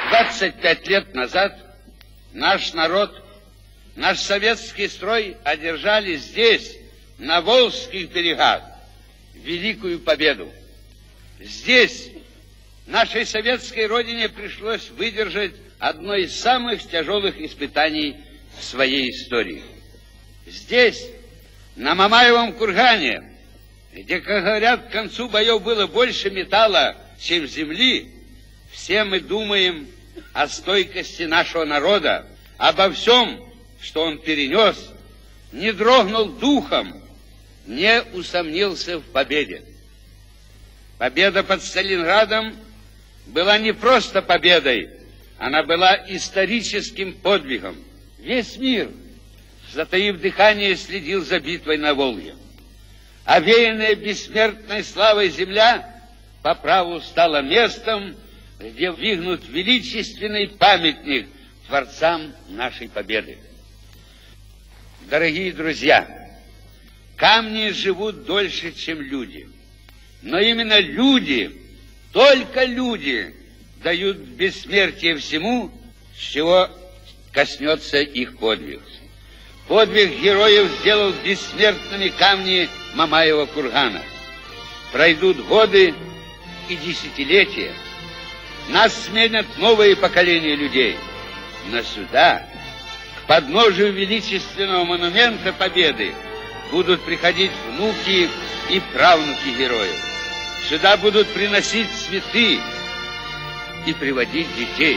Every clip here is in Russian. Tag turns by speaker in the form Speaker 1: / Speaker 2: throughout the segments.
Speaker 1: 25 лет назад наш народ, наш советский строй одержали здесь, на Волжских берегах, великую победу. Здесь, нашей советской родине, пришлось выдержать одно из самых тяжелых испытаний в своей истории. Здесь, на Мамаевом кургане, где, как говорят, к концу боев было больше металла, чем земли, все мы думаем о стойкости нашего народа, обо всем, что он перенес, не дрогнул духом, не усомнился в победе. Победа под Сталинградом была не просто победой, она была историческим подвигом. Весь мир, затаив дыхание, следил за битвой на Волге. Овеянная бессмертной славой земля по праву стала местом, где вигнут величественный памятник творцам нашей победы. Дорогие друзья, камни живут дольше, чем люди. Но именно люди, только люди, дают бессмертие всему, с чего коснется их подвиг. Подвиг героев сделал бессмертными камни Мамаева кургана. Пройдут годы и десятилетия. Нас сменят новые поколения людей. Но сюда, к подножию величественного монумента Победы, будут приходить внуки и правнуки героев. Сюда будут приносить цветы и приводить детей.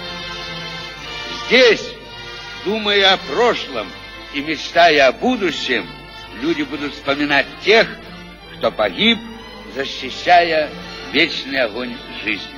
Speaker 1: Здесь, думая о прошлом и мечтая о будущем, люди будут вспоминать тех, кто погиб, защищая вечный огонь жизни.